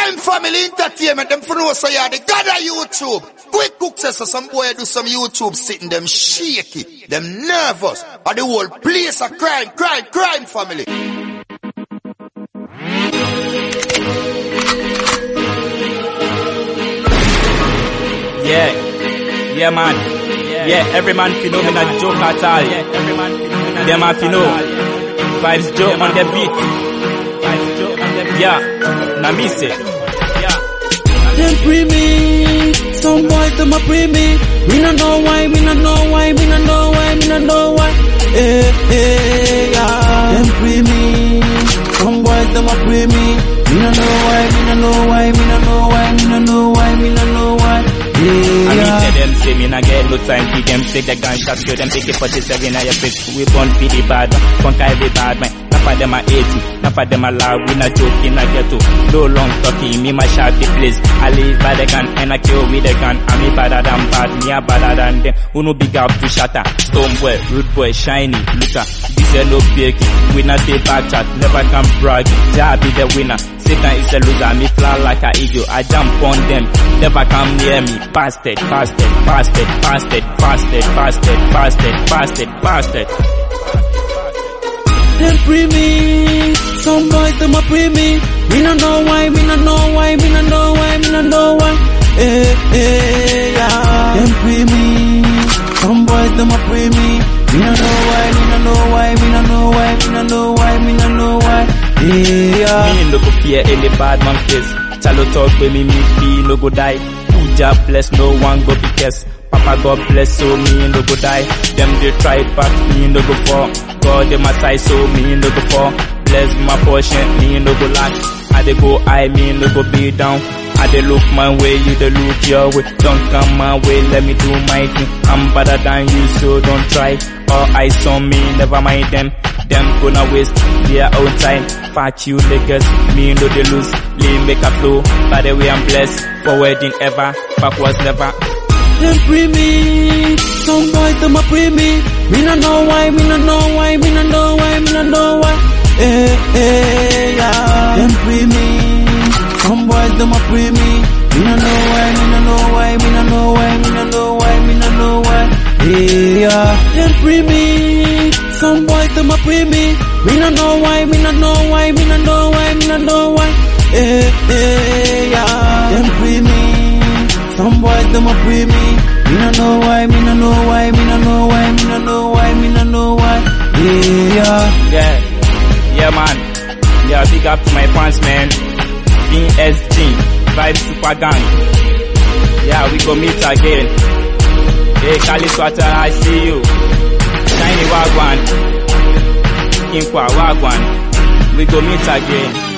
Crime Family Entertainment, them for no say yeah, the god of YouTube. Quick cook says so some boy do some YouTube sitting them shaky, them nervous. And the whole place a crime family. Yeah man. Yeah, every man fi know me not joke at all. Them man fi know. Vibes joke on the beat. Yeah, na me say. Yeah. Them pre me, some boys them a pre me. Me no know why, me no know why, me no know why, me no know why. Yeah. Them pre me, some boys them a pre me. Me no know why, me no know why, me no know why, me no know why, me no know why. I mean tell them say me nah get no time for them. Take the gunshot, show them take it 47 at your face. We born for the bad man, conquer every bad man. Enough of them are 80, enough of them are loud. We not joking, I get to no long talking. Me my sharp the place. I live by the gun and I kill with the gun. I'm me better than bad, me a better than them. Who no big up to shatter. Stone boy, rude boy, shiny, looker. This is no fake. We not take back chat, never can brag. Jah be the winner. Satan is a loser, me fly like a eagle. I jump on them, never come near me. Bastard. Them pre me, some boys them a pre me. Me no know why, me no know why, me no know why, me no know why. Yeah. Them pre me, some boys them a pre me. Me no know why, me no know why, me no know why, me no know why, me no know why. Yeah. Me no go fear any bad man face. Chalo talk with me feel no go die. Jah bless, no one go be cursed. Papa God bless, so me no go die. Them they try back, me no go fall. God they my side, so me no go fall. Bless my portion, me no go lack. I dey go high, me no go be down. I dey look my way, you dey look your way. Don't come my way, let me do my thing. I'm better than you, so don't try. All eyes on me, never mind them. Them gonna waste their own time. Fuck you niggas, me no they lose. Lean make a flow, by the way I'm blessed. Forwarding ever, backwards never. Them pre me, some boys them a pre me. Me no know why, me no know why, me no know why, me no know why. Yeah. Them pre me, some boys them a pre me. Me no know why, me no know why, me no know why, me no know why, me no know why. Yeah. Them pre me, some boys them a pre me. Me no know why, me no know why, me no know why, me no know why. Yeah. Them pre me, some boys them a pre me. Me no know why, me no know why, me no know why, me no know why, me no know why. Yeah man. Yeah, big up to my fans man. VSG, Vibe Super Gang. Yeah, we go meet again. Hey Kali Swatter, I see you. Shiny Wagwan, Inkwa Wagwan. We go meet again.